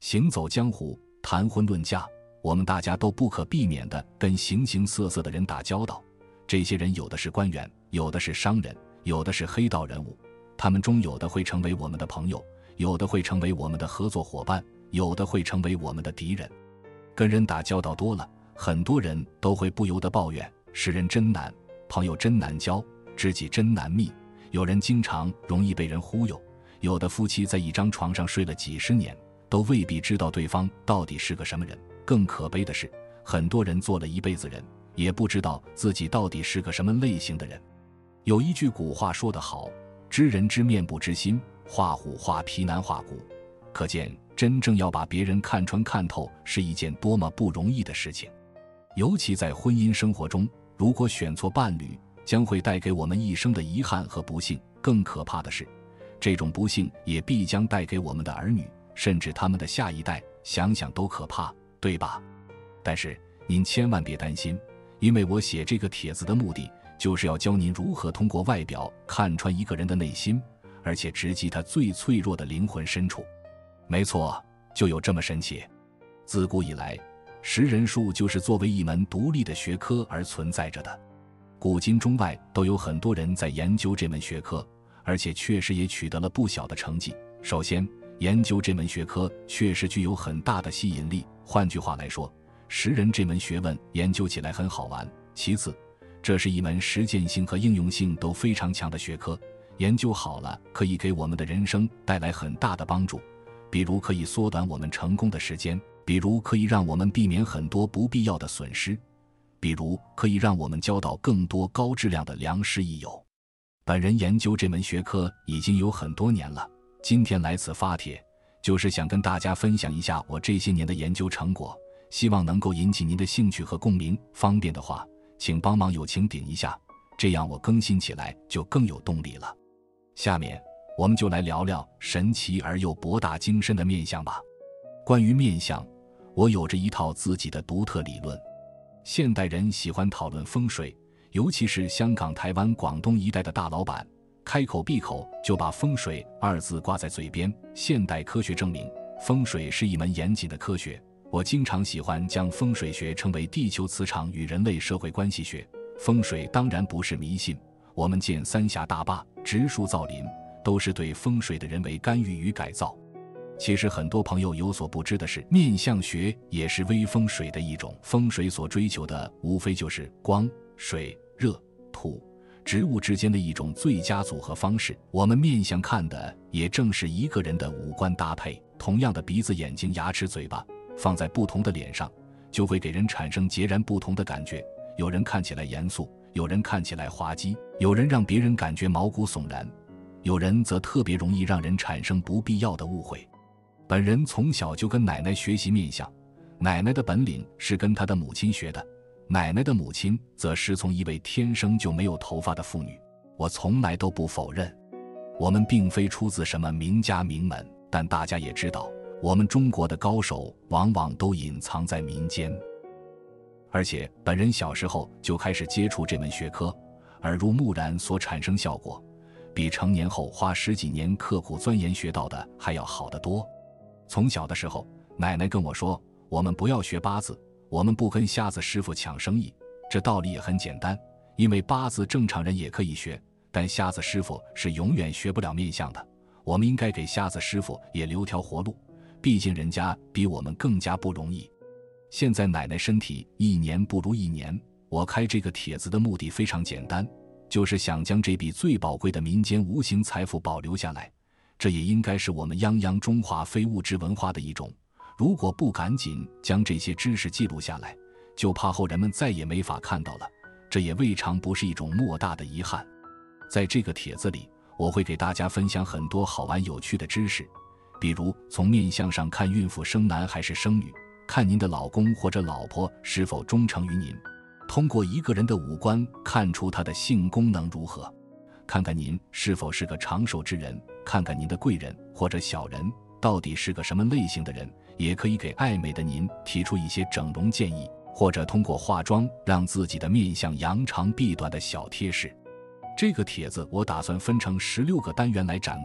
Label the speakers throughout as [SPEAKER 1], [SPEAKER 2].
[SPEAKER 1] 行走江湖，谈婚论嫁，我们大家都不可避免地跟形形色色的人打交道。这些人有的是官员，有的是商人，有的是黑道人物，他们中有的会成为我们的朋友，有的会成为我们的合作伙伴，有的会成为我们的敌人。跟人打交道多了，很多人都会不由得抱怨，识人真难，朋友真难交，知己真难觅。有人经常容易被人忽悠，有的夫妻在一张床上睡了几十年，都未必知道对方到底是个什么人。更可悲的是，很多人做了一辈子人，也不知道自己到底是个什么类型的人。有一句古话说得好，知人知面不知心，画虎画皮难画骨。可见真正要把别人看穿看透是一件多么不容易的事情。尤其在婚姻生活中，如果选错伴侣，将会带给我们一生的遗憾和不幸。更可怕的是，这种不幸也必将带给我们的儿女，甚至他们的下一代，想想都可怕，对吧？但是您千万别担心，因为我写这个帖子的目的就是要教您如何通过外表看穿一个人的内心，而且直击他最脆弱的灵魂深处。没错，就有这么神奇。自古以来，识人术就是作为一门独立的学科而存在着的。古今中外都有很多人在研究这门学科，而且确实也取得了不小的成绩。首先，研究这门学科确实具有很大的吸引力，换句话来说，识人这门学问研究起来很好玩。其次，这是一门实践性和应用性都非常强的学科，研究好了可以给我们的人生带来很大的帮助，比如可以缩短我们成功的时间，比如可以让我们避免很多不必要的损失，比如可以让我们交到更多高质量的良师益友。本人研究这门学科已经有很多年了，今天来此发帖，就是想跟大家分享一下我这些年的研究成果，希望能够引起您的兴趣和共鸣。方便的话，请帮忙友情顶一下，这样我更新起来就更有动力了。下面我们就来聊聊神奇而又博大精深的面相吧。关于面相，我有着一套自己的独特理论。现代人喜欢讨论风水，尤其是香港、台湾、广东一带的大老板，开口闭口就把风水二字挂在嘴边。现代科学证明，风水是一门严谨的科学。我经常喜欢将风水学称为地球磁场与人类社会关系学。风水当然不是迷信，我们建三峡大坝、植树造林，都是对风水的人为干预与改造。其实很多朋友有所不知的是，面相学也是微风水的一种。风水所追求的无非就是光、水、热、土、植物之间的一种最佳组合方式。我们面相看的也正是一个人的五官搭配。同样的鼻子、眼睛、牙齿、嘴巴，放在不同的脸上，就会给人产生截然不同的感觉。有人看起来严肃，有人看起来滑稽，有人让别人感觉毛骨悚然，有人则特别容易让人产生不必要的误会。本人从小就跟奶奶学习面相，奶奶的本领是跟她的母亲学的，奶奶的母亲则师从一位天生就没有头发的妇女。我从来都不否认，我们并非出自什么名家名门，但大家也知道，我们中国的高手往往都隐藏在民间。而且本人小时候就开始接触这门学科，耳濡目染所产生效果，比成年后花10几年刻苦钻研学到的还要好得多。从小的时候，奶奶跟我说，我们不要学八字，我们不跟瞎子师傅抢生意。这道理也很简单，因为八字正常人也可以学，但瞎子师傅是永远学不了面相的。我们应该给瞎子师傅也留条活路，毕竟人家比我们更加不容易。现在奶奶身体一年不如一年，我开这个帖子的目的非常简单，就是想将这笔最宝贵的民间无形财富保留下来。这也应该是我们泱泱中华非物质文化的一种，如果不赶紧将这些知识记录下来，就怕后人们再也没法看到了，这也未尝不是一种莫大的遗憾。在这个帖子里，我会给大家分享很多好玩有趣的知识，比如从面相上看孕妇生男还是生女，看您的老公或者老婆是否忠诚于您，通过一个人的五官看出他的性功能如何，看看您是否是个长寿之人，看看您的贵人或者小人到底是个什么类型的人，也可以给爱美的您提出一些整容建议，或者通过化妆让自己的面相扬长避短的小贴士。这个帖子我打算分成16个单元来展开，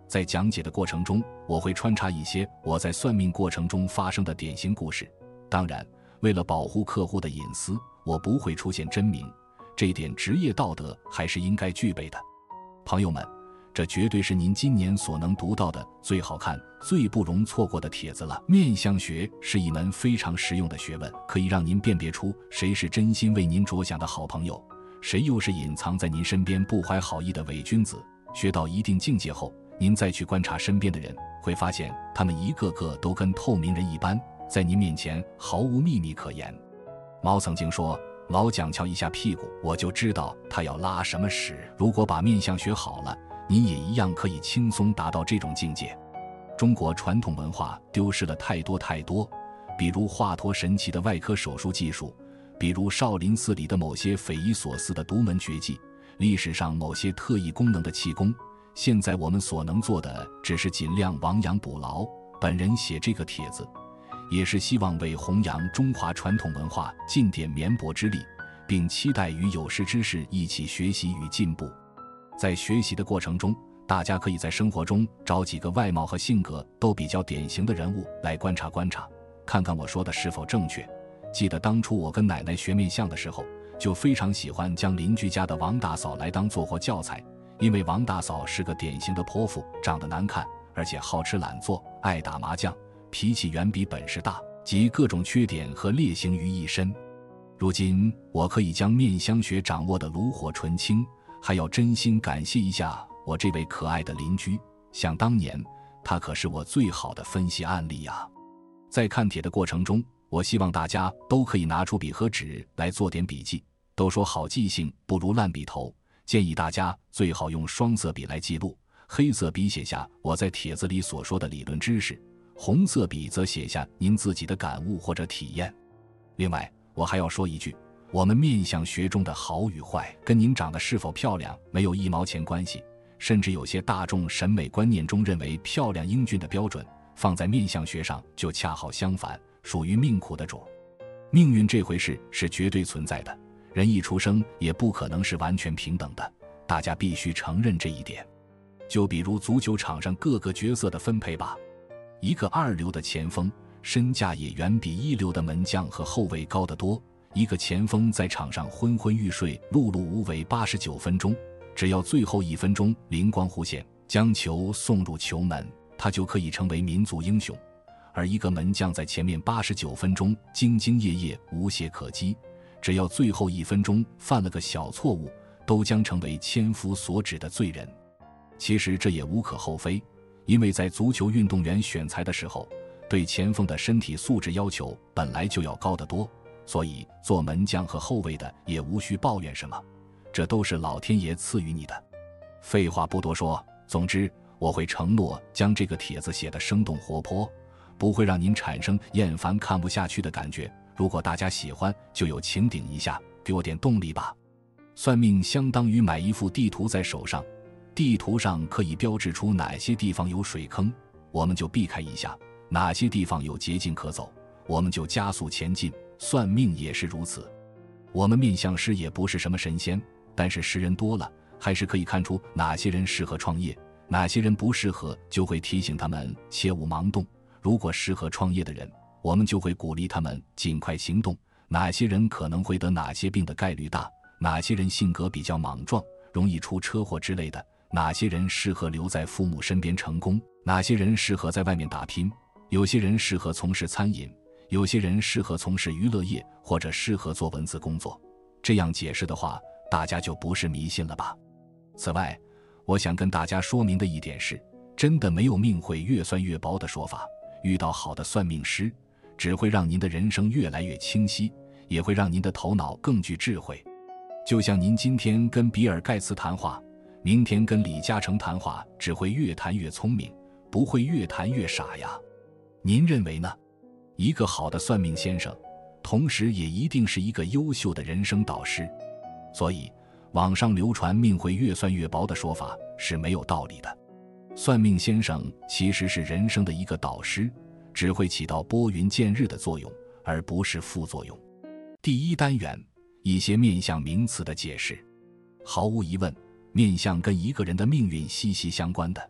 [SPEAKER 1] 在讲解的过程中，我会穿插一些我在算命过程中发生的典型故事。当然，为了保护客户的隐私，我不会出现真名，这点职业道德还是应该具备的。朋友们，这绝对是您今年所能读到的最好看、最不容错过的帖子了。面相学是一门非常实用的学问，可以让您辨别出谁是真心为您着想的好朋友，谁又是隐藏在您身边不怀好意的伪君子。学到一定境界后，您再去观察身边的人，会发现他们一个个都跟透明人一般，在您面前毫无秘密可言。猫曾经说，老蒋翘一下屁股，我就知道他要拉什么屎。如果把面相学好了，您也一样可以轻松达到这种境界。中国传统文化丢失了太多，比如华佗神奇的外科手术技术，比如少林寺里的某些匪夷所思的独门绝技，历史上某些特异功能的气功。现在我们所能做的只是尽量亡羊补牢。本人写这个帖子，也是希望为弘扬中华传统文化尽点绵薄之力，并期待与有识之士一起学习与进步。在学习的过程中，大家可以在生活中找几个外貌和性格都比较典型的人物来观察，看看我说的是否正确。记得当初我跟奶奶学面相的时候，就非常喜欢将邻居家的王大嫂来当做活教材，因为王大嫂是个典型的泼妇，长得难看，而且好吃懒做，爱打麻将，脾气远比本事大，集各种缺点和劣行于一身。如今我可以将面相学掌握得炉火纯青，还要真心感谢一下我这位可爱的邻居，想当年他可是我最好的分析案例啊。在看帖的过程中，我希望大家都可以拿出笔和纸来做点笔记。都说好记性不如烂笔头，建议大家最好用双色笔来记录，黑色笔写下我在帖子里所说的理论知识，红色笔则写下您自己的感悟或者体验。另外，我还要说一句，我们面相学中的好与坏跟您长得是否漂亮没有1毛钱关系，甚至有些大众审美观念中认为漂亮英俊的标准，放在面相学上就恰好相反，属于命苦的主。命运这回事是绝对存在的，人一出生也不可能是完全平等的，大家必须承认这一点。就比如足球场上各个角色的分配吧，一个2流的前锋身价也远比1流的门将和后卫高得多，一个前锋在场上昏昏欲睡，碌碌无为89分钟，只要最后1分钟灵光忽现，将球送入球门，他就可以成为民族英雄。而一个门将在前面89分钟兢兢业业，无懈可击，只要最后1分钟犯了个小错误，都将成为千夫所指的罪人。其实这也无可厚非，因为在足球运动员选材的时候，对前锋的身体素质要求本来就要高得多，所以做门将和后卫的也无需抱怨什么，这都是老天爷赐予你的。废话不多说，总之我会承诺将这个帖子写得生动活泼，不会让您产生厌烦看不下去的感觉。如果大家喜欢，就有请顶一下，给我点动力吧。算命相当于买一幅地图在手上，地图上可以标志出哪些地方有水坑，我们就避开一下，哪些地方有捷径可走，我们就加速前进。算命也是如此，我们面相师也不是什么神仙，但是识人多了，还是可以看出哪些人适合创业，哪些人不适合，就会提醒他们切勿盲动。如果适合创业的人，我们就会鼓励他们尽快行动。哪些人可能会得哪些病的概率大，哪些人性格比较莽撞，容易出车祸之类的，哪些人适合留在父母身边成功，哪些人适合在外面打拼，有些人适合从事餐饮，有些人适合从事娱乐业，或者适合做文字工作。这样解释的话，大家就不是迷信了吧？此外，我想跟大家说明的一点是，真的没有命会越算越薄的说法。遇到好的算命师，只会让您的人生越来越清晰，也会让您的头脑更具智慧。就像您今天跟比尔盖茨谈话，明天跟李嘉诚谈话，只会越谈越聪明，不会越谈越傻呀。您认为呢？一个好的算命先生，同时也一定是一个优秀的人生导师。所以网上流传命会越算越薄的说法是没有道理的。算命先生其实是人生的一个导师，只会起到拨云见日的作用，而不是副作用。第一单元，一些面相名词的解释。毫无疑问，面相跟一个人的命运息息相关的，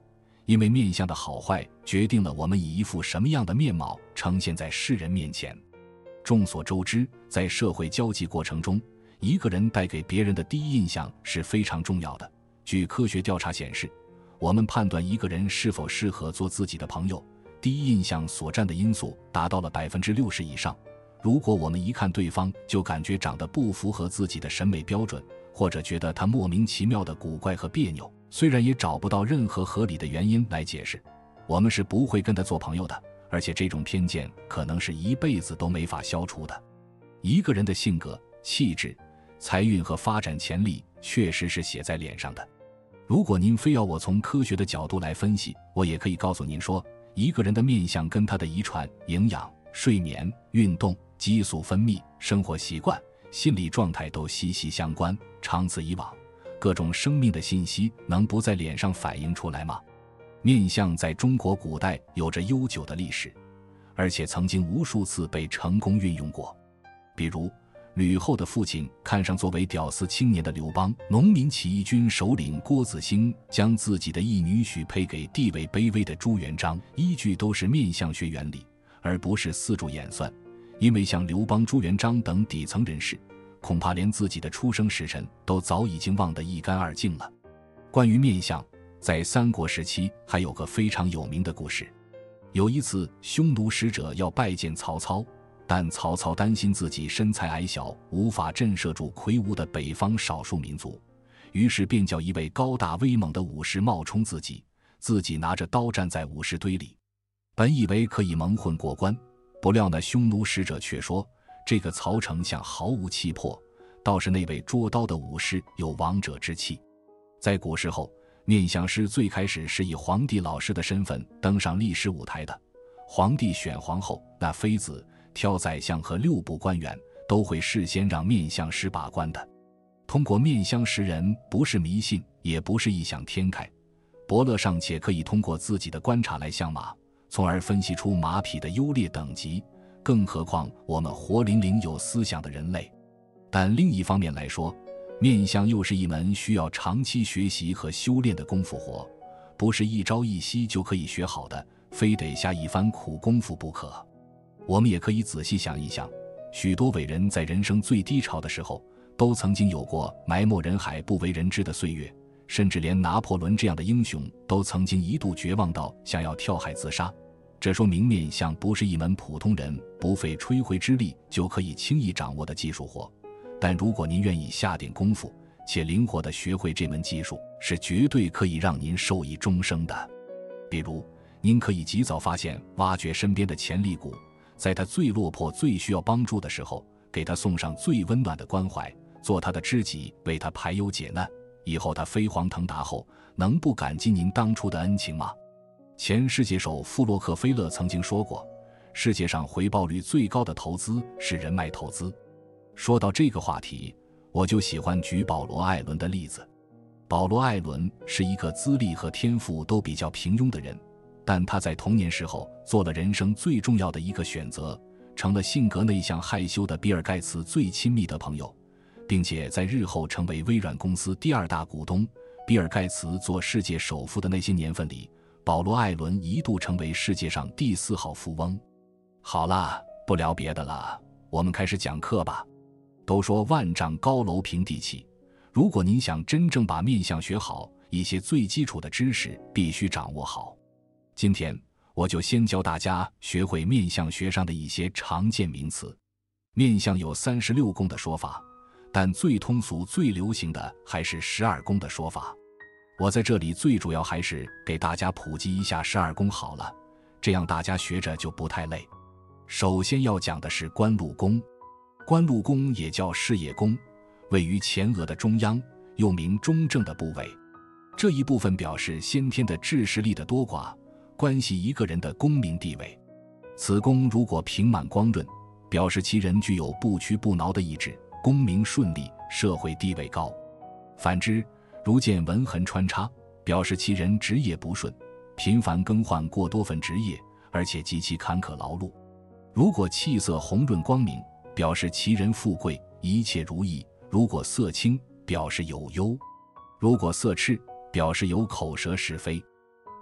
[SPEAKER 1] 因为面相的好坏决定了我们以一副什么样的面貌呈现在世人面前。众所周知，在社会交际过程中，一个人带给别人的第一印象是非常重要的。据科学调查显示，我们判断一个人是否适合做自己的朋友，第一印象所占的因素达到了60%以上。如果我们一看对方就感觉长得不符合自己的审美标准，或者觉得他莫名其妙的古怪和别扭，虽然也找不到任何合理的原因来解释，我们是不会跟他做朋友的，而且这种偏见可能是一辈子都没法消除的。一个人的性格、气质、财运和发展潜力确实是写在脸上的。如果您非要我从科学的角度来分析，我也可以告诉您说，一个人的面相跟他的遗传、营养、睡眠、运动、激素分泌、生活习惯、心理状态都息息相关。长此以往，各种生命的信息能不在脸上反映出来吗？面相在中国古代有着悠久的历史，而且曾经无数次被成功运用过。比如吕后的父亲看上作为屌丝青年的刘邦，农民起义军首领郭子兴将自己的一女婿配给地位卑微的朱元璋，依据都是面相学原理，而不是四处演算。因为像刘邦、朱元璋等底层人士，恐怕连自己的出生时辰都早已经忘得一干二净了。关于面相，在三国时期还有个非常有名的故事。有一次，匈奴使者要拜见曹操，但曹操担心自己身材矮小，无法震慑住魁梧的北方少数民族，于是便叫一位高大威猛的武士冒充自己拿着刀站在武士堆里。本以为可以蒙混过关，不料那匈奴使者却说，这个曹丞相毫无气魄，倒是那位捉刀的武士有王者之气。在古时候，面相师最开始是以皇帝老师的身份登上历史舞台的。皇帝选皇后、纳妃子、挑宰相和6部官员，都会事先让面相师把关的。通过面相识人，不是迷信，也不是异想天开，伯乐尚且可以通过自己的观察来相马，从而分析出马匹的优劣等级，更何况我们活灵灵有思想的人类。但另一方面来说，面相又是一门需要长期学习和修炼的功夫活，不是一朝一夕就可以学好的，非得下一番苦功夫不可。我们也可以仔细想一想，许多伟人在人生最低潮的时候，都曾经有过埋没人海不为人知的岁月，甚至连拿破仑这样的英雄都曾经一度绝望到想要跳海自杀。这说明面相不是一门普通人不费吹灰之力就可以轻易掌握的技术活，但如果您愿意下点功夫，且灵活地学会这门技术，是绝对可以让您受益终生的。比如，您可以及早发现、挖掘身边的潜力股，在他最落魄、最需要帮助的时候，给他送上最温暖的关怀，做他的知己，为他排忧解难。以后他飞黄腾达后，能不感激您当初的恩情吗？前世界手富洛克菲勒曾经说过，世界上回报率最高的投资是人脉投资。说到这个话题，我就喜欢举保罗·艾伦的例子。保罗·艾伦是一个资历和天赋都比较平庸的人，但他在童年时候做了人生最重要的一个选择，成了性格内向害羞的比尔·盖茨最亲密的朋友，并且在日后成为微软公司第2大股东。比尔·盖茨做世界首富的那些年份里，保罗·艾伦一度成为世界上第4号富翁。好了，不聊别的了，我们开始讲课吧。都说万丈高楼平地起，如果您想真正把面相学好，一些最基础的知识必须掌握好。今天我就先教大家学会面相学上的一些常见名词。面相有36宫的说法，但最通俗最流行的还是12宫的说法。我在这里最主要还是给大家普及一下12宫好了，这样大家学着就不太累。首先要讲的是官禄宫。官禄宫也叫事业宫，位于前额的中央，又名中正的部位。这一部分表示先天的智识力的多寡，关系一个人的功名地位。此宫如果平满光润，表示其人具有不屈不挠的意志，功名顺利，社会地位高。反之，如见纹痕穿插，表示其人职业不顺，频繁更换过多份职业，而且极其坎坷劳碌。如果气色红润光明，表示其人富贵，一切如意；如果色青，表示有忧；如果色赤，表示有口舌是非。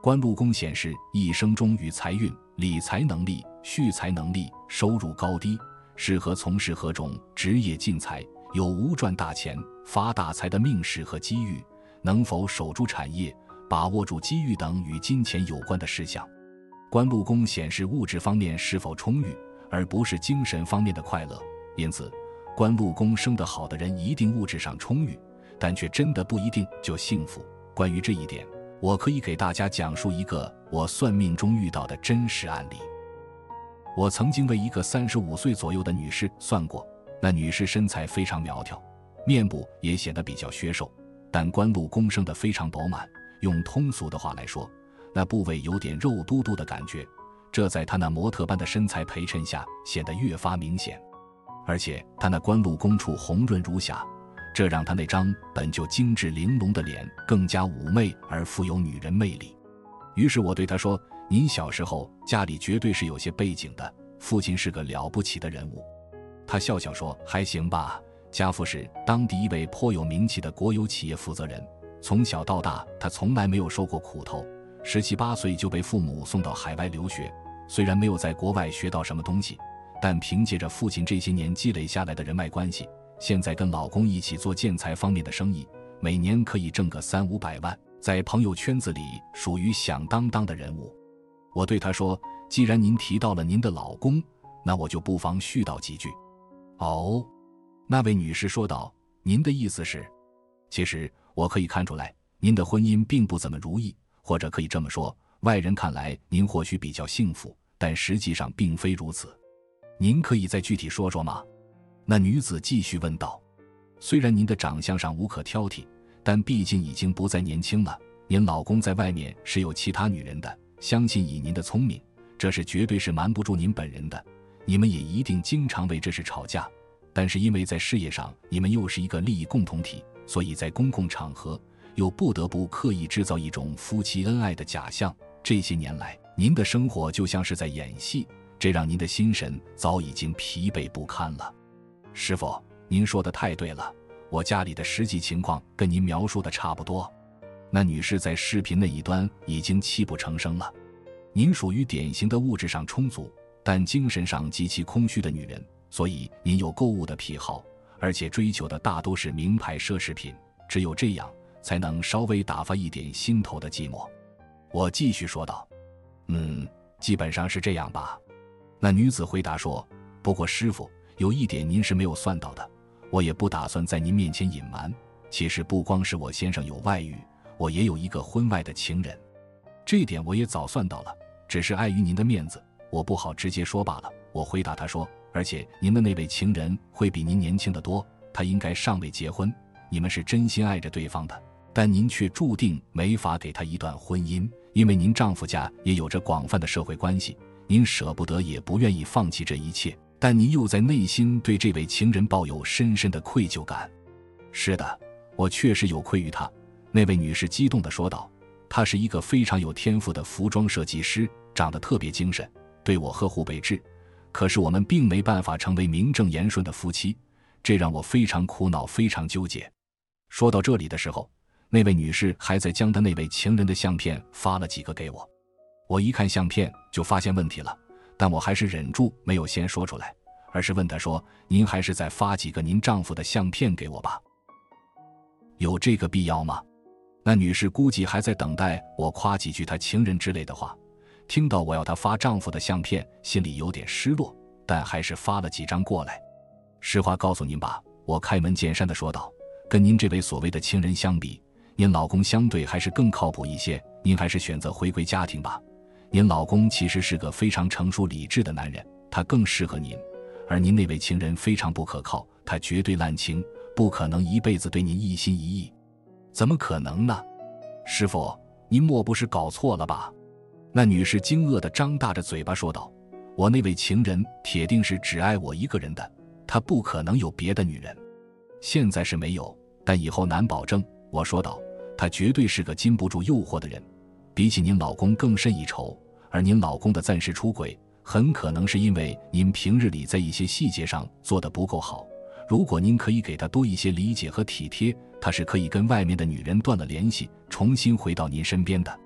[SPEAKER 1] 官禄宫显示一生中与财运、理财能力、蓄财能力、收入高低，适合从事何种职业进财，有无赚大钱、发大财的命势和机遇，能否守住产业、把握住机遇等与金钱有关的事项。官禄宫显示物质方面是否充裕，而不是精神方面的快乐，因此官禄宫生得好的人一定物质上充裕，但却真的不一定就幸福。关于这一点，我可以给大家讲述一个我算命中遇到的真实案例。我曾经为一个35岁左右的女士算过，那女士身材非常苗条，面部也显得比较削瘦，但官禄宫生得非常饱满，用通俗的话来说，那部位有点肉嘟嘟的感觉，这在她那模特般的身材陪衬下显得越发明显。而且她那官禄宫处红润如霞，这让她那张本就精致玲珑的脸更加妩媚而富有女人魅力。于是我对她说，您小时候家里绝对是有些背景的，父亲是个了不起的人物。她笑笑说，还行吧，家父是当地一位颇有名气的国有企业负责人，从小到大他从来没有受过苦头，17、18岁就被父母送到海外留学，虽然没有在国外学到什么东西，但凭借着父亲这些年积累下来的人脉关系，现在跟老公一起做建材方面的生意，每年可以挣个300-500万，在朋友圈子里属于响当当的人物。我对他说，既然您提到了您的老公，那我就不妨絮叨几句。哦，那位女士说道，您的意思是？其实我可以看出来，您的婚姻并不怎么如意，或者可以这么说，外人看来您或许比较幸福，但实际上并非如此。您可以再具体说说吗？那女子继续问道。虽然您的长相上无可挑剔，但毕竟已经不再年轻了，您老公在外面是有其他女人的，相信以您的聪明，这是绝对是瞒不住您本人的，你们也一定经常为这事吵架，但是因为在事业上你们又是一个利益共同体，所以在公共场合又不得不刻意制造一种夫妻恩爱的假象。这些年来您的生活就像是在演戏，这让您的心神早已经疲惫不堪了。师傅，您说的太对了，我家里的实际情况跟您描述的差不多。那女士在视频那一端已经泣不成声了。您属于典型的物质上充足，但精神上极其空虚的女人，所以您有购物的癖好，而且追求的大都是名牌奢侈品，只有这样才能稍微打发一点心头的寂寞。我继续说道，基本上是这样吧。那女子回答说，不过师傅，有一点您是没有算到的，我也不打算在您面前隐瞒，其实不光是我先生有外遇，我也有一个婚外的情人。这一点我也早算到了，只是碍于您的面子，我不好直接说罢了。我回答他说，而且您的那位情人会比您年轻得多，他应该尚未结婚，你们是真心爱着对方的，但您却注定没法给他一段婚姻，因为您丈夫家也有着广泛的社会关系，您舍不得也不愿意放弃这一切，但您又在内心对这位情人抱有深深的愧疚感。是的，我确实有愧于他。那位女士激动地说道，他是一个非常有天赋的服装设计师，长得特别精神，对我呵护备至，可是我们并没办法成为名正言顺的夫妻，这让我非常苦恼，非常纠结。说到这里的时候，那位女士还在将她那位情人的相片发了几个给我。我一看相片就发现问题了，但我还是忍住没有先说出来，而是问她说，您还是再发几个您丈夫的相片给我吧。有这个必要吗？那女士估计还在等待我夸几句她情人之类的话，听到我要她发丈夫的相片，心里有点失落，但还是发了几张过来。实话告诉您吧，我开门见山地说道，跟您这位所谓的情人相比，您老公相对还是更靠谱一些，您还是选择回归家庭吧。您老公其实是个非常成熟理智的男人，他更适合您，而您那位情人非常不可靠，他绝对滥情，不可能一辈子对您一心一意。怎么可能呢？师傅，您莫不是搞错了吧？那女士惊愕地张大着嘴巴说道，我那位情人铁定是只爱我一个人的，他不可能有别的女人。现在是没有，但以后难保证。我说道，他绝对是个禁不住诱惑的人，比起您老公更甚一筹，而您老公的暂时出轨，很可能是因为您平日里在一些细节上做得不够好，如果您可以给他多一些理解和体贴，他是可以跟外面的女人断了联系，重新回到您身边的。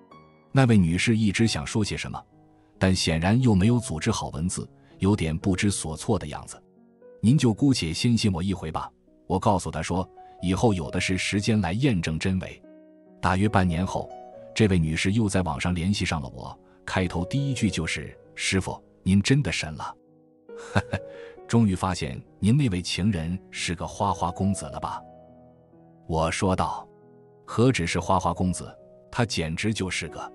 [SPEAKER 1] 那位女士一直想说些什么，但显然又没有组织好文字，有点不知所措的样子。您就姑且先信我一回吧，我告诉她说，以后有的是时间来验证真伪。大约半年后，这位女士又在网上联系上了我，开头第一句就是：“师傅，您真的神了，呵呵，终于发现您那位情人是个花花公子了吧？”我说道：“何止是花花公子，他简直就是个……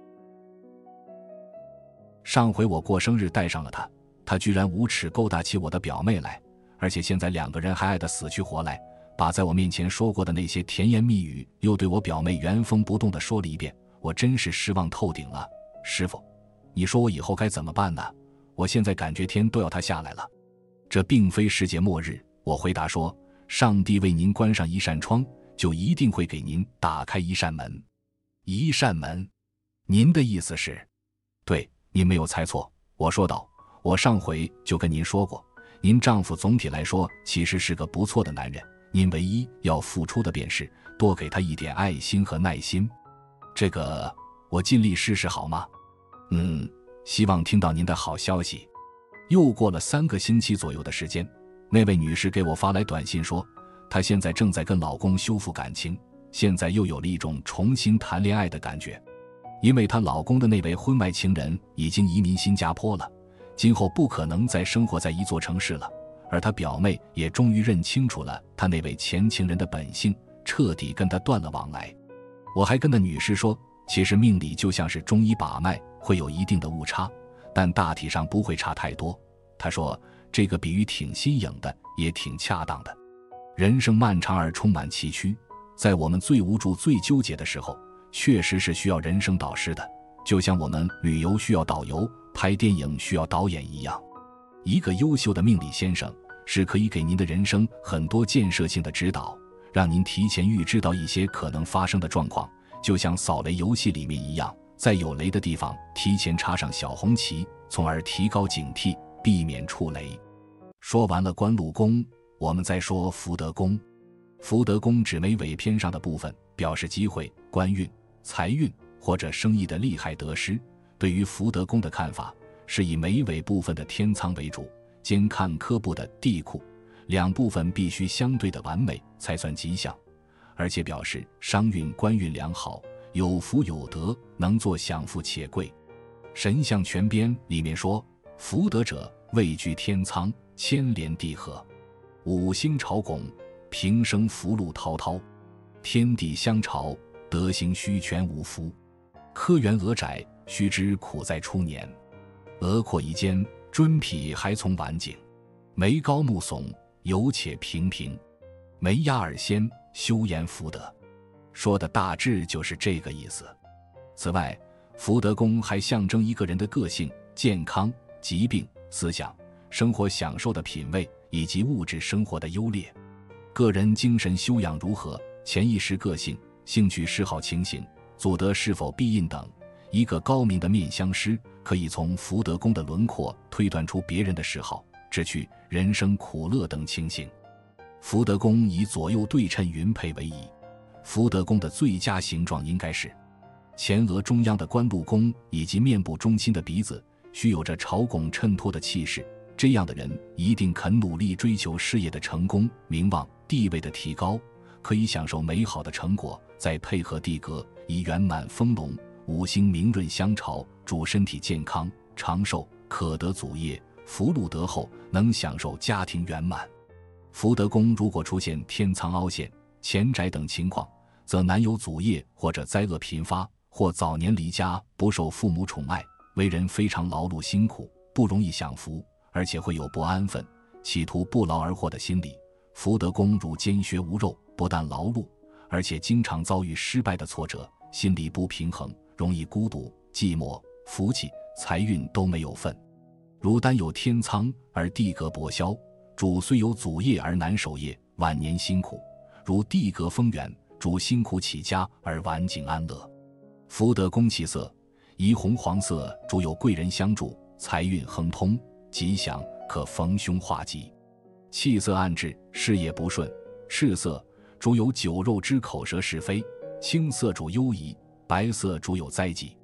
[SPEAKER 1] 上回我过生日带上了他，他居然无耻勾搭起我的表妹来，而且现在两个人还爱得死去活来，把在我面前说过的那些甜言蜜语又对我表妹原封不动地说了一遍，我真是失望透顶了。师傅，你说我以后该怎么办呢？我现在感觉天都要塌下来了。”“这并非世界末日。”我回答说，“上帝为您关上一扇窗，就一定会给您打开一扇门。”“一扇门？您的意思是？”“对，您没有猜错。”我说道，“我上回就跟您说过，您丈夫总体来说其实是个不错的男人，您唯一要付出的便是多给他一点爱心和耐心。这个我尽力试试好吗？”“希望听到您的好消息。”又过了3个星期左右的时间，那位女士给我发来短信说，她现在正在跟老公修复感情，现在又有了一种重新谈恋爱的感觉。因为她老公的那位婚外情人已经移民新加坡了，今后不可能再生活在一座城市了，而她表妹也终于认清楚了她那位前情人的本性，彻底跟他断了往来。我还跟那女士说，其实命理就像是中医把脉，会有一定的误差，但大体上不会差太多。她说这个比喻挺新颖的，也挺恰当的。人生漫长而充满崎岖，在我们最无助最纠结的时候，确实是需要人生导师的，就像我们旅游需要导游，拍电影需要导演一样。一个优秀的命理先生是可以给您的人生很多建设性的指导，让您提前预知到一些可能发生的状况，就像扫雷游戏里面一样，在有雷的地方提前插上小红旗，从而提高警惕，避免触雷。说完了官禄宫，我们再说福德宫。福德宫指眉尾偏上的部分，表示机会、官运、财运或者生意的利害得失。对于福德宫的看法，是以眉尾部分的天仓为主，兼看科部的地库，两部分必须相对的完美才算吉祥，而且表示商运官运良好，有福有德，能做享富且贵。神象全编里面说，福德者位居天仓，牵连地合，五星朝拱，平生福禄滔滔，天地相朝，德行虚全无夫。科圆额窄，须知苦在初年。额阔一尖，尊脾还从晚景。眉高目耸，有且平平。眉压耳先，修言福德。说的大致就是这个意思。此外，福德宫还象征一个人的个性、健康、疾病、思想、生活享受的品味以及物质生活的优劣。个人精神修养如何，潜意识个性、兴趣嗜好情形、祖德是否必应等，一个高明的面相师可以从福德宫的轮廓推断出别人的嗜好、志趣、人生苦乐等情形。福德宫以左右对称匀配为宜。福德宫的最佳形状应该是前额中央的官禄宫以及面部中心的鼻子，需有着朝拱衬托的气势。这样的人一定肯努力追求事业的成功、名望、地位的提高，可以享受美好的成果，再配合地格以圆满丰隆，五星明润相朝，主身体健康长寿，可得祖业，福禄得厚，能享受家庭圆满。福德宫如果出现天仓凹陷、钱窄等情况，则难有祖业或者灾厄频发，或早年离家，不受父母宠爱，为人非常劳碌辛苦，不容易享福，而且会有不安分，企图不劳而获的心理。福德宫如奸薛无肉，不但劳碌，而且经常遭遇失败的挫折，心理不平衡，容易孤独寂寞，福气财运都没有份。如单有天仓而地格薄消，主虽有祖业而难守业，晚年辛苦；如地格丰源，主辛苦起家而晚景安乐。福德宫气色宜红黄色，主有贵人相助，财运亨通，吉祥，可逢凶化吉。气色暗滞，事业不顺。赤色主有酒肉之口舌是非，青色主忧疑，白色主有灾忌。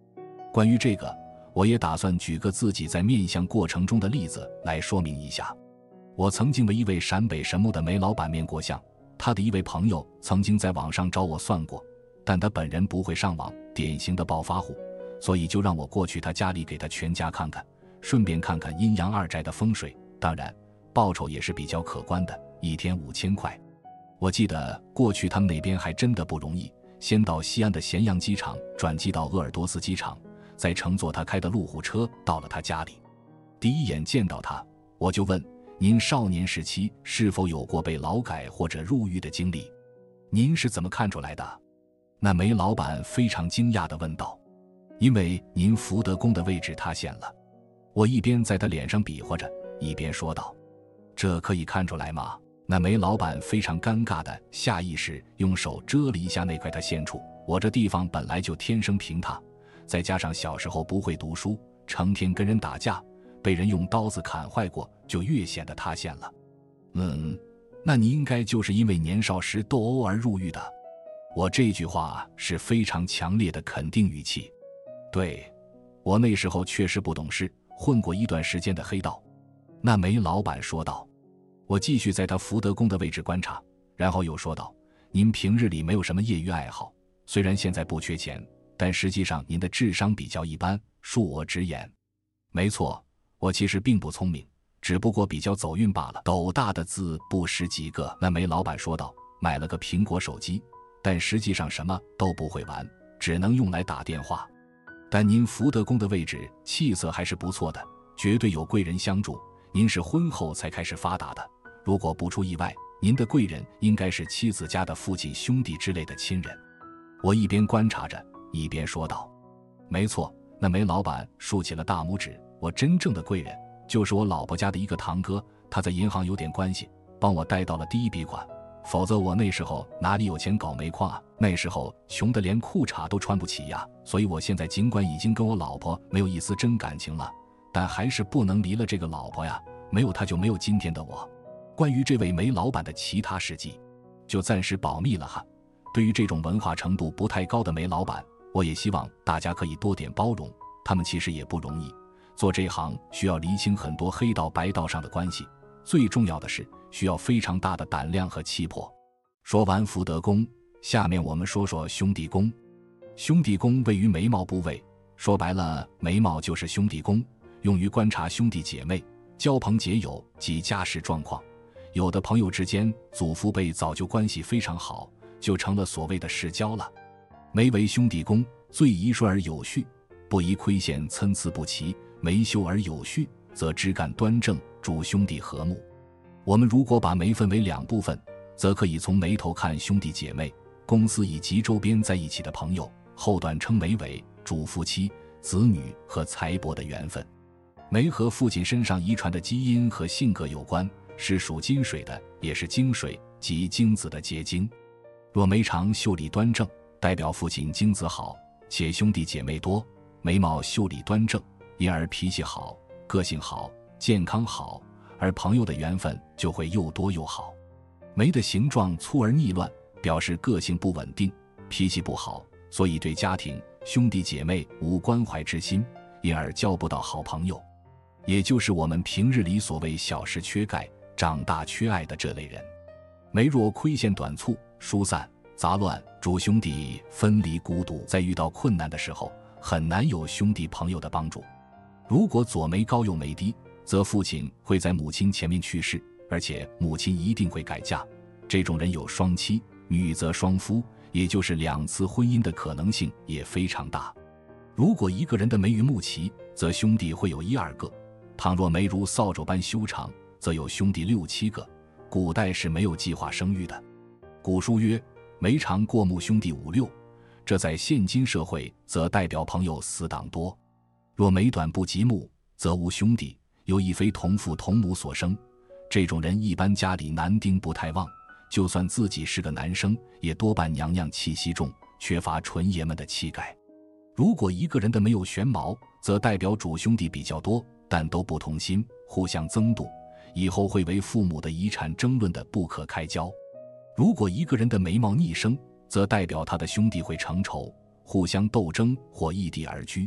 [SPEAKER 1] 关于这个，我也打算举个自己在面相过程中的例子来说明一下。我曾经为一位陕北神木的煤老板面过相，他的一位朋友曾经在网上找我算过，但他本人不会上网，典型的暴发户，所以就让我过去他家里给他全家看看，顺便看看阴阳二宅的风水，当然报酬也是比较可观的，一天5000块。我记得过去他们那边还真的不容易，先到西安的咸阳机场转机到鄂尔多斯机场，再乘坐他开的路虎车到了他家里。第一眼见到他，我就问，您少年时期是否有过被劳改或者入狱的经历？您是怎么看出来的？那煤老板非常惊讶地问道。因为您福德宫的位置塌陷了。我一边在他脸上比划着，一边说道。这可以看出来吗？那煤老板非常尴尬地下意识用手遮了一下那块塌陷处。我这地方本来就天生平塌，再加上小时候不会读书，成天跟人打架，被人用刀子砍坏过，就越显得塌陷了。那你应该就是因为年少时斗殴而入狱的。我这句话是非常强烈的肯定语气。对，我那时候确实不懂事，混过一段时间的黑道。那煤老板说道。我继续在他福德宫的位置观察，然后又说道，您平日里没有什么业余爱好，虽然现在不缺钱，但实际上您的智商比较一般，恕我直言。没错，我其实并不聪明，只不过比较走运罢了。斗大的字不识几个，那煤老板说道，买了个苹果手机，但实际上什么都不会玩，只能用来打电话。但您福德宫的位置气色还是不错的，绝对有贵人相助，您是婚后才开始发达的，如果不出意外，您的贵人应该是妻子家的父亲兄弟之类的亲人。我一边观察着，一边说道。没错，那煤老板竖起了大拇指，我真正的贵人就是我老婆家的一个堂哥，他在银行有点关系，帮我贷到了第一笔款，否则我那时候哪里有钱搞煤矿啊，那时候穷得连裤衩都穿不起呀。所以我现在尽管已经跟我老婆没有一丝真感情了，但还是不能离了这个老婆呀，没有她就没有今天的我。关于这位煤老板的其他事迹就暂时保密了哈。对于这种文化程度不太高的煤老板，我也希望大家可以多点包容，他们其实也不容易，做这行需要厘清很多黑道白道上的关系，最重要的是需要非常大的胆量和气魄。说完福德宫，下面我们说说兄弟宫。兄弟宫位于眉毛部位，说白了，眉毛就是兄弟宫，用于观察兄弟姐妹、交朋结友及家事状况。有的朋友之间祖父辈早就关系非常好，就成了所谓的世交了。眉为兄弟宫，最宜顺而有序，不宜亏陷参差不齐，眉秀而有序，则枝干端正，主兄弟和睦。我们如果把眉分为两部分，则可以从眉头看兄弟姐妹、公司以及周边在一起的朋友，后段称眉尾，主夫妻、子女和财帛的缘分。眉和父亲身上遗传的基因和性格有关，是属金水的，也是精水及精子的结晶。若眉长秀丽端正，代表父亲精子好，且兄弟姐妹多；眉毛秀丽端正，因而脾气好，个性好，健康好，而朋友的缘分就会又多又好。眉的形状粗而腻乱，表示个性不稳定，脾气不好，所以对家庭、兄弟姐妹无关怀之心，因而交不到好朋友，也就是我们平日里所谓小时缺钙，长大缺爱的这类人。眉若亏陷短促、疏散、杂乱，主兄弟分离孤独，在遇到困难的时候很难有兄弟朋友的帮助。如果左眉高右眉低，则父亲会在母亲前面去世，而且母亲一定会改嫁，这种人有双妻，女则双夫，也就是2次婚姻的可能性也非常大。如果一个人的眉与目齐，则兄弟会有1、2个，倘若眉如扫帚般修长，则有兄弟6、7个。古代是没有计划生育的。古书曰，眉长过目兄弟5、6，这在现今社会则代表朋友死党多。若眉短不及目，则无兄弟，又亦非同父同母所生，这种人一般家里男丁不太旺，就算自己是个男生，也多半娘娘气息重，缺乏纯爷们的气概。如果一个人的眉有旋毛，则代表主兄弟比较多，但都不同心，互相增妒，以后会为父母的遗产争论的不可开交。如果一个人的眉毛逆生，则代表他的兄弟会成仇，互相斗争或异地而居，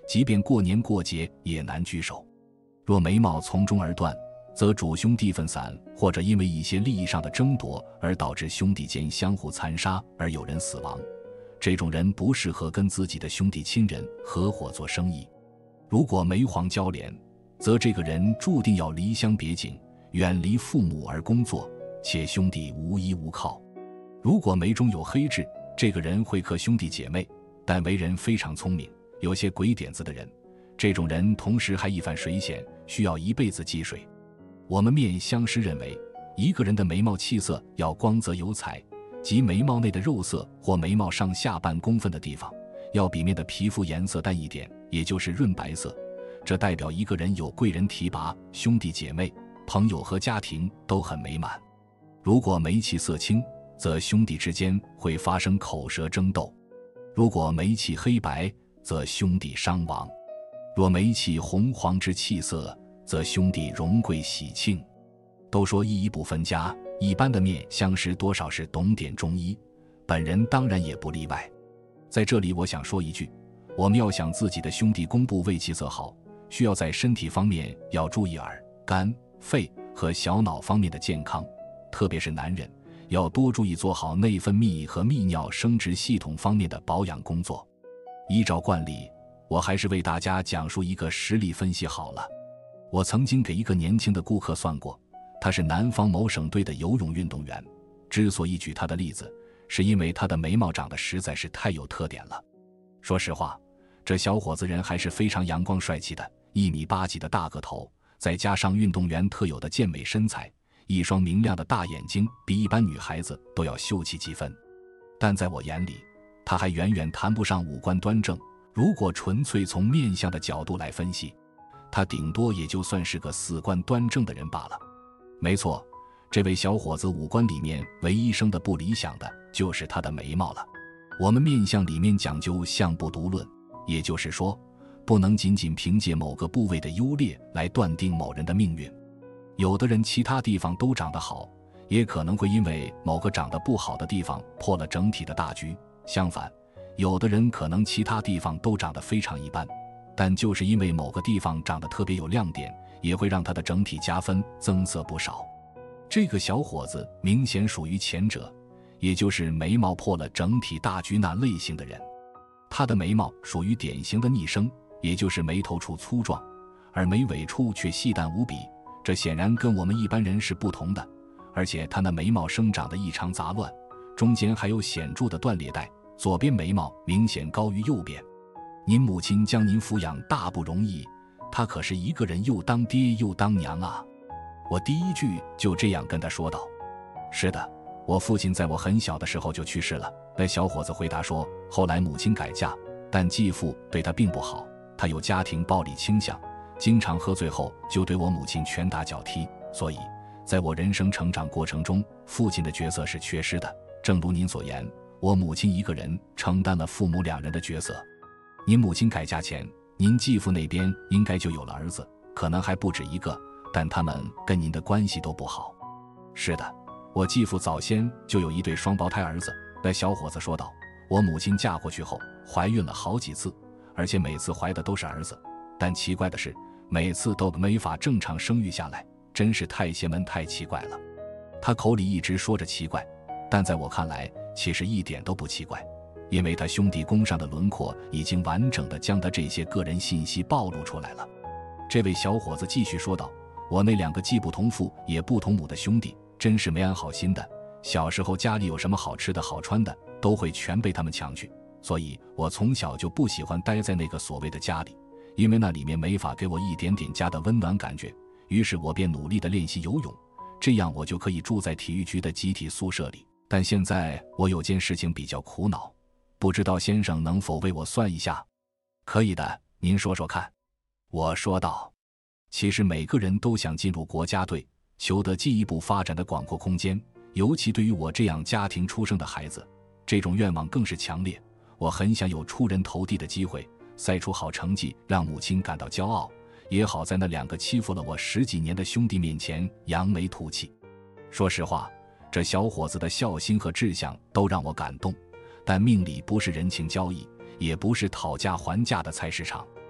[SPEAKER 1] 即便过年过节也难居首。若眉毛从中而断，则主兄弟分散，或者因为一些利益上的争夺而导致兄弟间相互残杀而有人死亡。这种人不适合跟自己的兄弟亲人合伙做生意。如果眉黄交连，则这个人注定要离乡别井，远离父母而工作，且兄弟无依无靠。如果眉中有黑痣，这个人会克兄弟姐妹，但为人非常聪明，有些鬼点子的人。这种人同时还一犯水险，需要一辈子积水。我们面相师认为，一个人的眉毛气色要光泽有彩，即眉毛内的肉色或眉毛上下半公分的地方，要比面的皮肤颜色淡一点，也就是润白色。这代表一个人有贵人提拔，兄弟姐妹、朋友和家庭都很美满。如果眉气色青，则兄弟之间会发生口舌争斗；如果眉气黑白，则兄弟伤亡；若眉气红黄之气色，则兄弟荣贵喜庆。都说医医不分家，一般的面相师多少是懂点中医，本人当然也不例外。在这里我想说一句，我们要想自己的兄弟宫部位气色好，需要在身体方面要注意耳、肝、肺和小脑方面的健康，特别是男人要多注意做好内分泌和泌尿生殖系统方面的保养工作。依照惯例，我还是为大家讲述一个实例分析好了。我曾经给一个年轻的顾客算过，他是南方某省队的游泳运动员。之所以举他的例子，是因为他的眉毛长得实在是太有特点了。说实话，这小伙子人还是非常阳光帅气的，1.8米几的大个头，再加上运动员特有的健美身材，一双明亮的大眼睛，比一般女孩子都要秀气几分。但在我眼里，他还远远谈不上五官端正，如果纯粹从面相的角度来分析，他顶多也就算是个4官端正的人罢了。没错，这位小伙子五官里面唯一生的不理想的就是他的眉毛了。我们面相里面讲究相不独论，也就是说，不能仅仅凭借某个部位的优劣来断定某人的命运。有的人其他地方都长得好，也可能会因为某个长得不好的地方破了整体的大局。相反，有的人可能其他地方都长得非常一般，但就是因为某个地方长得特别有亮点，也会让他的整体加分增色不少。这个小伙子明显属于前者，也就是眉毛破了整体大局那类型的人。他的眉毛属于典型的逆生，也就是眉头处粗壮，而眉尾处却细淡无比，这显然跟我们一般人是不同的。而且他那眉毛生长得异常杂乱，中间还有显著的断裂带，左边眉毛明显高于右边。您母亲将您抚养大不容易，她可是一个人又当爹又当娘啊。我第一句就这样跟他说道。是的，我父亲在我很小的时候就去世了。那小伙子回答说，后来母亲改嫁，但继父对他并不好，他有家庭暴力倾向，经常喝醉后就对我母亲拳打脚踢，所以在我人生成长过程中，父亲的角色是缺失的。正如您所言，我母亲一个人承担了父母2人的角色。您母亲改嫁前，您继父那边应该就有了儿子，可能还不止一个，但他们跟您的关系都不好。是的，我继父早先就有一对双胞胎儿子。那小伙子说道，我母亲嫁过去后怀孕了好几次，而且每次怀的都是儿子，但奇怪的是每次都没法正常生育下来，真是太邪门太奇怪了。他口里一直说着奇怪，但在我看来其实一点都不奇怪，因为他兄弟宫上的轮廓已经完整地将他这些个人信息暴露出来了。这位小伙子继续说道，我那2个既不同父也不同母的兄弟真是没安好心的，小时候家里有什么好吃的好穿的都会全被他们抢去，所以我从小就不喜欢待在那个所谓的家里，因为那里面没法给我一点点家的温暖感觉。于是我便努力地练习游泳，这样我就可以住在体育局的集体宿舍里。但现在我有件事情比较苦恼，不知道先生能否为我算一下？可以的，您说说看。我说道。其实每个人都想进入国家队，求得进一步发展的广阔空间，尤其对于我这样家庭出生的孩子，这种愿望更是强烈。我很想有出人头地的机会，赛出好成绩，让母亲感到骄傲，也好在那2个欺负了我10几年的兄弟面前扬眉吐气。说实话，这小伙子的孝心和志向都让我感动，但命里不是人情交易，也不是讨价还价的菜市场。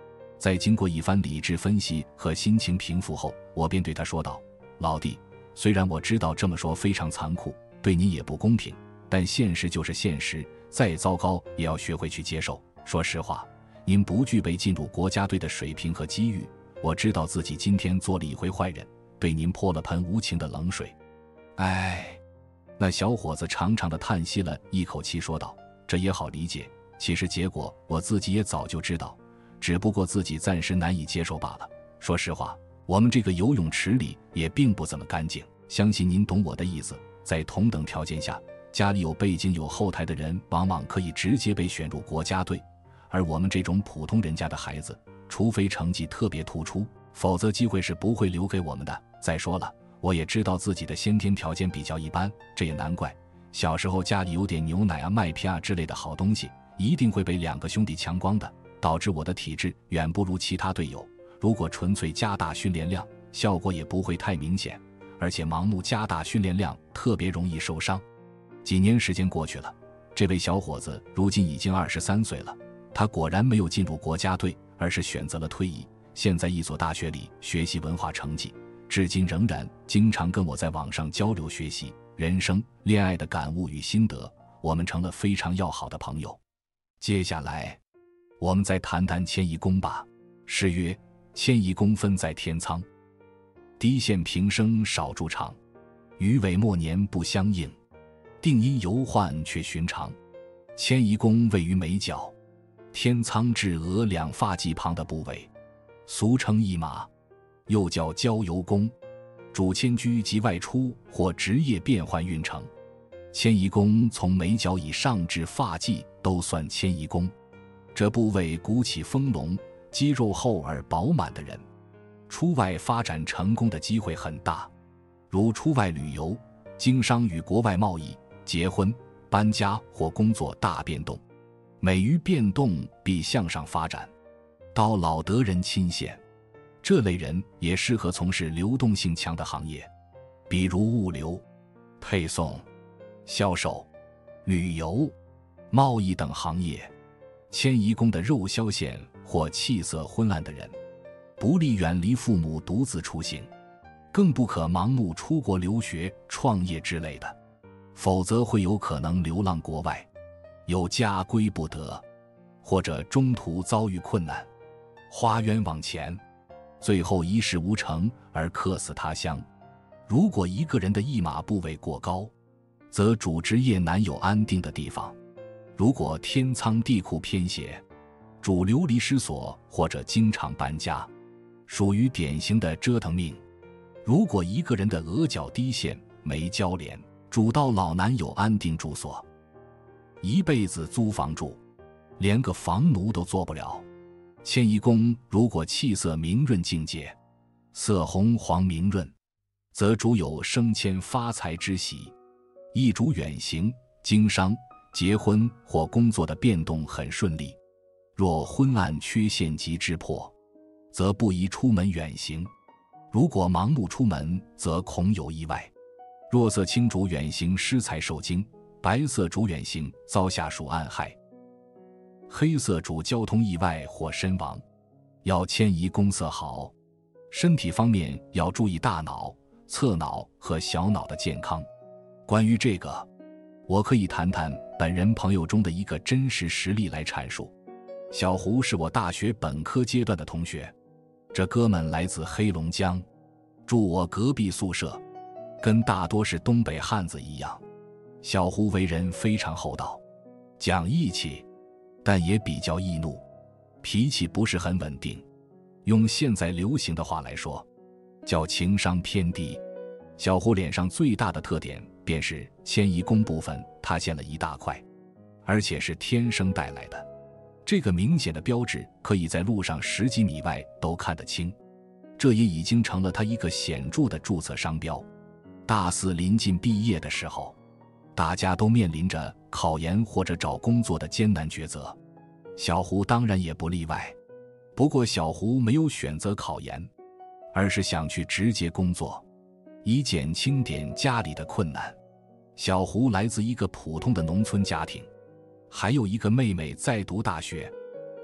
[SPEAKER 1] 在经过一番理智分析和心情平复后，我便对他说道：老弟，虽然我知道这么说非常残酷，对你也不公平，但现实就是现实，再糟糕也要学会去接受。说实话，您不具备进入国家队的水平和机遇，我知道自己今天做了一回坏人，对您泼了盆无情的冷水。唉，那小伙子长长的叹息了一口气，说道：这也好理解，其实结果我自己也早就知道，只不过自己暂时难以接受罢了。说实话，我们这个游泳池里也并不怎么干净，相信您懂我的意思。在同等条件下，家里有背景有后台的人往往可以直接被选入国家队，而我们这种普通人家的孩子，除非成绩特别突出，否则机会是不会留给我们的。再说了，我也知道自己的先天条件比较一般，这也难怪，小时候家里有点牛奶啊麦片啊之类的好东西，一定会被2个兄弟抢光的，导致我的体质远不如其他队友。如果纯粹加大训练量，效果也不会太明显，而且盲目加大训练量特别容易受伤。几年时间过去了，这位小伙子如今已经23岁了，他果然没有进入国家队，而是选择了退役，现在一所大学里学习文化成绩，至今仍然经常跟我在网上交流学习人生恋爱的感悟与心得，我们成了非常要好的朋友。接下来我们再谈谈迁移宫吧。诗曰：迁移宫分在天仓，低陷平生少筑场，鱼尾末年不相应，定因游宦却寻常。迁移宫位于眉角，天仓至额两发际旁的部位，俗称驿马，又叫郊游宫，主迁居及外出或职业变换运程。迁移宫从眉角以上至发际都算迁移宫，这部位鼓起丰隆，肌肉厚而饱满的人，出外发展成功的机会很大，如出外旅游、经商与国外贸易、结婚、搬家或工作大变动。每于变动必向上发展，到老得人亲羡。这类人也适合从事流动性强的行业，比如物流、配送、销售、旅游、贸易等行业。迁移宫的肉消陷或气色昏暗的人，不利远离父母独自出行，更不可盲目出国留学、创业之类的，否则会有可能流浪国外，有家归不得，或者中途遭遇困难，花冤枉钱，最后一事无成而客死他乡。如果一个人的驿马部位过高，则主职业难有安定的地方。如果天仓地库偏斜，主流离失所或者经常搬家，属于典型的折腾命。如果一个人的额角低陷，没交连，主到老难有安定住所，一辈子租房住，连个房奴都做不了。迁移宫如果气色明润境界，色红黄明润，则主有升迁发财之喜，亦主远行、经商、结婚或工作的变动很顺利。若昏暗缺陷及之破，则不宜出门远行。如果盲目出门，则恐有意外。若色青主远行失财受惊，白色主远行遭下属暗害，黑色主交通意外或身亡。要迁移宫色好。身体方面要注意大脑、侧脑和小脑的健康。关于这个，我可以谈谈本人朋友中的一个真实实例来阐述。小胡是我大学本科阶段的同学，这哥们来自黑龙江，住我隔壁宿舍，跟大多是东北汉子一样。小胡为人非常厚道，讲义气，但也比较易怒，脾气不是很稳定。用现在流行的话来说，叫情商偏低。小胡脸上最大的特点便是迁移宫部分塌陷了一大块，而且是天生带来的。这个明显的标志可以在路上10几米外都看得清，这也已经成了他一个显著的注册商标。大四临近毕业的时候，大家都面临着考研或者找工作的艰难抉择，小胡当然也不例外。不过小胡没有选择考研，而是想去直接工作，以减轻点家里的困难。小胡来自一个普通的农村家庭，还有一个妹妹在读大学。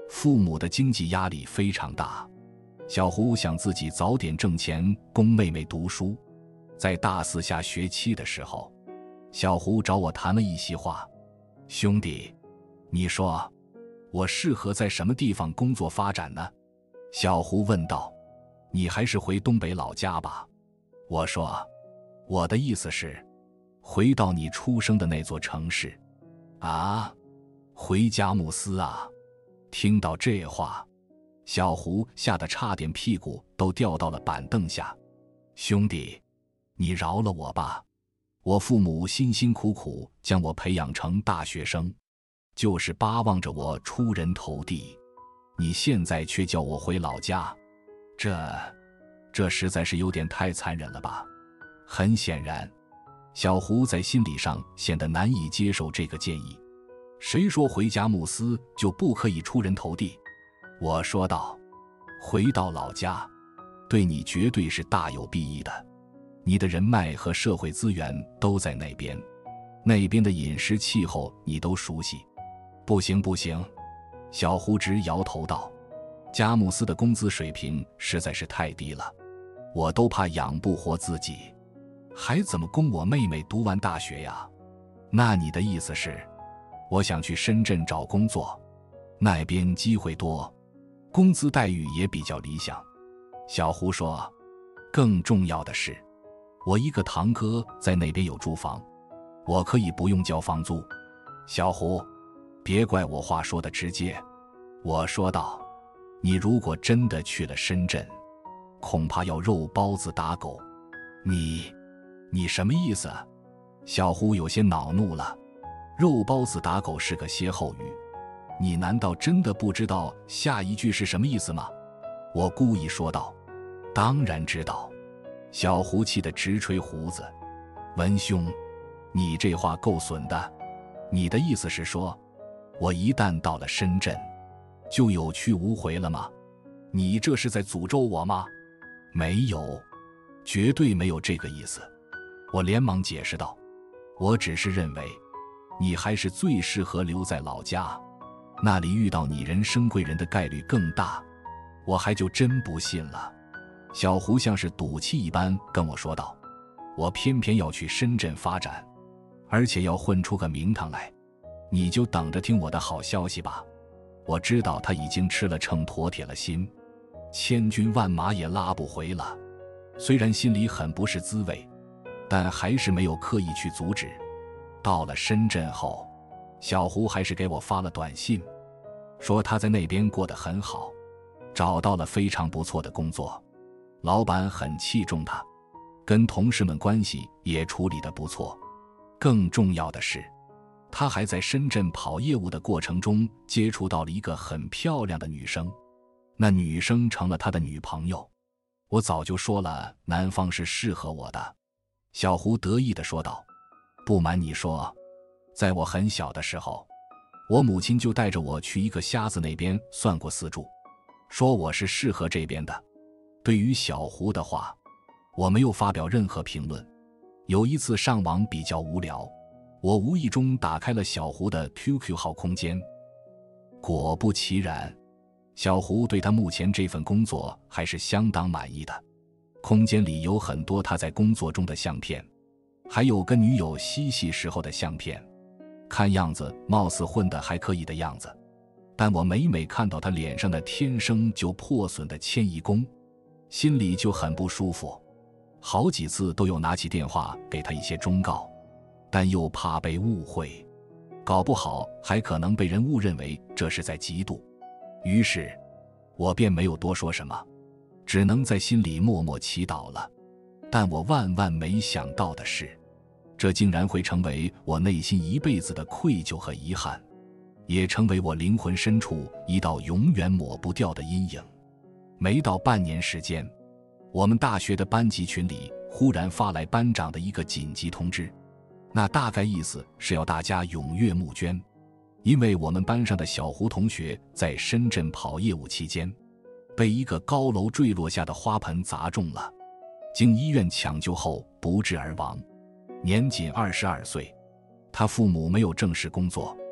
[SPEAKER 1] 父母的经济压力非常大，小胡想自己早点挣钱供妹妹读书。在大4下学期的时候，小胡找我谈了一席话：兄弟，你说我适合在什么地方工作发展呢？小胡问道。你还是回东北老家吧。我说，我的意思是回到你出生的那座城市。啊，回佳木斯啊。听到这话，小胡吓得差点屁股都掉到了板凳下。兄弟，你饶了我吧，我父母辛辛苦苦将我培养成大学生，就是巴望着我出人头地，你现在却叫我回老家，这实在是有点太残忍了吧。很显然，小胡在心理上显得难以接受这个建议。谁说回佳木斯就不可以出人头地？我说道，回到老家对你绝对是大有裨益的，你的人脉和社会资源都在那边，那边的饮食气候你都熟悉。不行，小胡直摇头道，佳木斯的工资水平实在是太低了，我都怕养不活自己，还怎么供我妹妹读完大学呀？那你的意思是，我想去深圳找工作，那边机会多，工资待遇也比较理想。小胡说，更重要的是，我一个堂哥在那边有住房，我可以不用交房租。小胡，别怪我话说的直接。我说道，你如果真的去了深圳，恐怕要肉包子打狗。你什么意思啊？小胡有些恼怒了。肉包子打狗是个歇后语，你难道真的不知道下一句是什么意思吗？我故意说道。当然知道。小胡气得直吹胡子。文兄，你这话够损的，你的意思是说，我一旦到了深圳就有去无回了吗？你这是在诅咒我吗？没有，绝对没有这个意思。我连忙解释道，我只是认为你还是最适合留在老家，那里遇到你人生贵人的概率更大。我还就真不信了。小胡像是赌气一般跟我说道，我偏偏要去深圳发展，而且要混出个名堂来，你就等着听我的好消息吧。我知道他已经吃了秤砣铁了心，千军万马也拉不回了。虽然心里很不是滋味，但还是没有刻意去阻止。到了深圳后，小胡还是给我发了短信，说他在那边过得很好，找到了非常不错的工作，老板很器重他，跟同事们关系也处理得不错。更重要的是，他还在深圳跑业务的过程中接触到了一个很漂亮的女生，那女生成了他的女朋友。我早就说了，南方是适合我的。小胡得意地说道，不瞒你说，在我很小的时候，我母亲就带着我去一个瞎子那边算过四柱，说我是适合这边的。对于小胡的话，我没有发表任何评论。有一次上网比较无聊，我无意中打开了小胡的 QQ 号空间，果不其然，小胡对他目前这份工作还是相当满意的。空间里有很多他在工作中的相片，还有跟女友嬉戏时候的相片，看样子貌似混得还可以的样子。但我每每看到他脸上的天生就破损的迁移弓，心里就很不舒服，好几次都有拿起电话给他一些忠告，但又怕被误会，搞不好还可能被人误认为这是在嫉妒。于是我便没有多说什么，只能在心里默默祈祷了。但我万万没想到的是，这竟然会成为我内心一辈子的愧疚和遗憾，也成为我灵魂深处一道永远抹不掉的阴影。没到半年时间，我们大学的班级群里忽然发来班长的一个紧急通知，那大概意思是要大家踊跃募捐，因为我们班上的小胡同学在深圳跑业务期间，被一个高楼坠落下的花盆砸中了，经医院抢救后不治而亡，年仅22岁。他父母没有正式工作，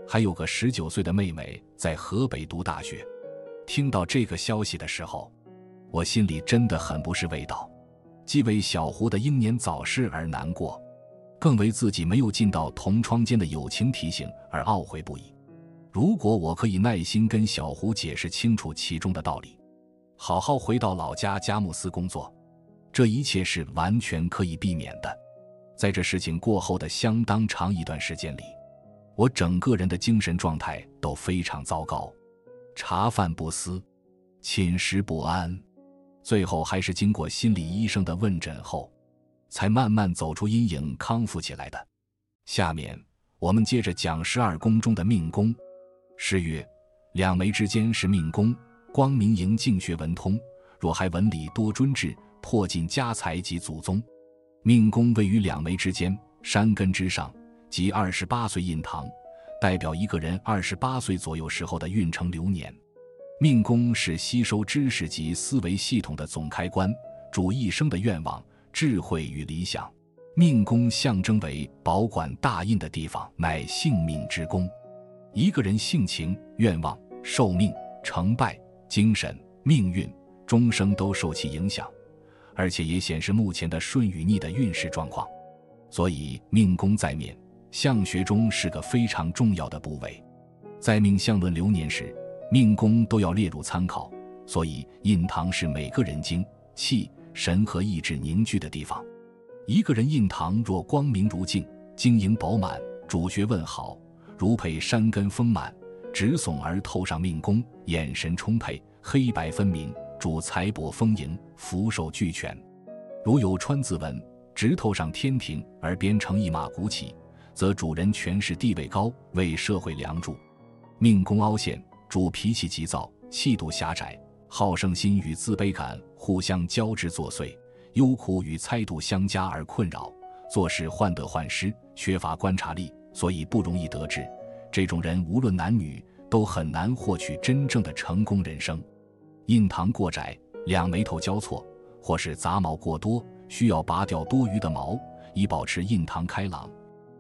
[SPEAKER 1] 还有个19岁的妹妹在河北读大学。听到这个消息的时候，我心里真的很不是味道，既为小胡的英年早逝而难过，更为自己没有尽到同窗间的友情提醒而懊悔不已。如果我可以耐心跟小胡解释清楚其中的道理，好好回到老家佳木斯工作，这一切是完全可以避免的。在这事情过后的相当长一段时间里，我整个人的精神状态都非常糟糕，茶饭不思，寝食不安，最后还是经过心理医生的问诊后，才慢慢走出阴影，康复起来的。下面我们接着讲12宫中的命宫。诗曰：两眉之间是命宫，光明盈净学文通，若还文理多专制，破尽家财及祖宗。命宫位于两眉之间，山根之上，即28岁印堂，代表一个人28岁左右时候的运程流年。命宫是吸收知识及思维系统的总开关，主一生的愿望、智慧与理想。命宫象征为保管大印的地方，乃性命之宫。一个人性情、愿望、寿命、成败、精神、命运终生都受其影响，而且也显示目前的顺与逆的运势状况。所以命宫在面相学中是个非常重要的部位，在命相论流年时，命宫都要列入参考，所以印堂是每个人精、气、神和意志凝聚的地方。一个人印堂若光明如镜，晶莹饱满，主学问好，如配山根丰满，直耸而透上命宫，眼神充沛，黑白分明，主财帛丰盈，福寿俱全。如有川字纹，直透上天庭而边成一马鼓起，则主人权势地位高，为社会梁柱。命宫凹陷，主脾气急躁，气度狭窄，好胜心与自卑感互相交织作祟，忧苦与猜度相加而困扰，做事患得患失，缺乏观察力，所以不容易得志。这种人无论男女都很难获取真正的成功人生。印堂过窄，两眉头交错，或是杂毛过多，需要拔掉多余的毛，以保持印堂开朗。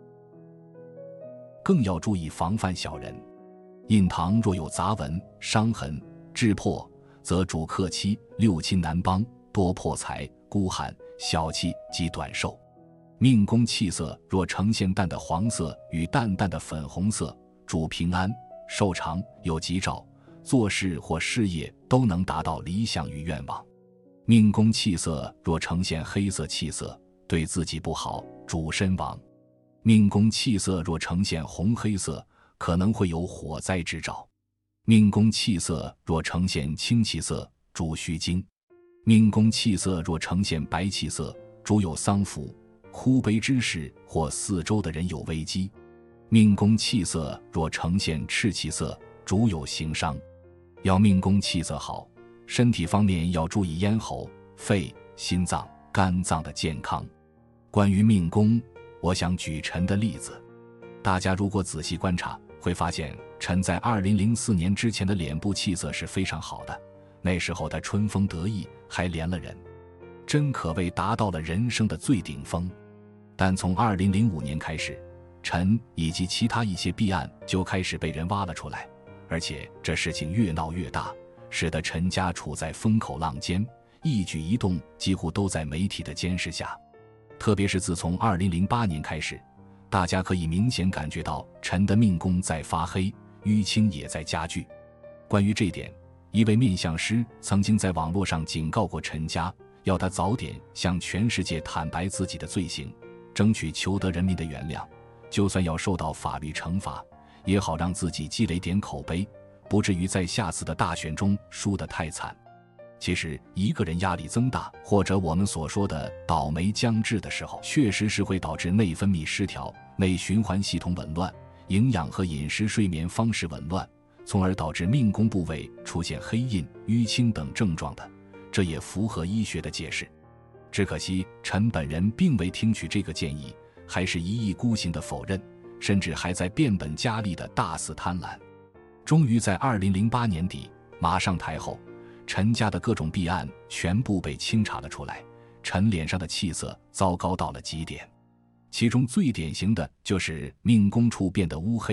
[SPEAKER 1] 更要注意防范小人。印堂若有杂纹、伤痕、质破，则主克妻，六亲难帮，多破财，孤寒、小气及短寿。命宫气色若呈现淡的黄色与淡淡的粉红色，主平安、寿长，有吉兆，做事或事业都能达到理想与愿望。命宫气色若呈现黑色气色，对自己不好，主身亡。命宫气色若呈现红黑色，可能会有火灾之兆。命宫气色若呈现青气色，主虚惊。命宫气色若呈现白气色，主有丧服、哭悲之事，或四周的人有危机。命宫气色若呈现赤气色，主有行伤。要命宫气色好，身体方面要注意咽喉、肺、心脏、肝脏的健康。关于命宫，我想举臣的例子。大家如果仔细观察，会发现臣在2004年之前的脸部气色是非常好的，那时候他春风得意，还连了人，真可谓达到了人生的最顶峰。但从2005年开始，臣以及其他一些弊案就开始被人挖了出来，而且这事情越闹越大，使得陈家处在风口浪尖，一举一动几乎都在媒体的监视下。特别是自从2008年开始，大家可以明显感觉到陈的命宫在发黑，淤青也在加剧。关于这点，一位面相师曾经在网络上警告过陈家，要他早点向全世界坦白自己的罪行，争取求得人民的原谅，就算要受到法律惩罚，也好让自己积累点口碑，不至于在下次的大选中输得太惨。其实一个人压力增大，或者我们所说的倒霉将至的时候，确实是会导致内分泌失调、内循环系统紊乱、营养和饮食睡眠方式紊乱，从而导致命宫部位出现黑印、淤青等症状的，这也符合医学的解释。只可惜陈本人并未听取这个建议，还是一意孤行的否认，甚至还在变本加厉的大肆贪婪。终于在2008年底，马上台后，陈家的各种弊案全部被清查了出来，陈脸上的气色糟糕到了极点。其中最典型的就是命宫处变得乌黑，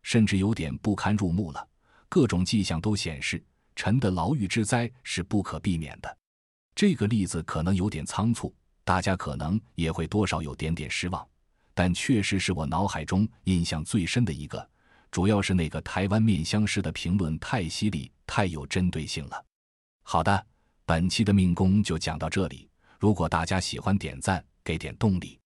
[SPEAKER 1] 甚至有点不堪入目了。各种迹象都显示，陈的牢狱之灾是不可避免的。这个例子可能有点仓促，大家可能也会多少有点失望，但确实是我脑海中印象最深的一个，主要是那个台湾面相师的评论太犀利，太有针对性了。好的，本期的命宫就讲到这里，如果大家喜欢点赞，给点动力。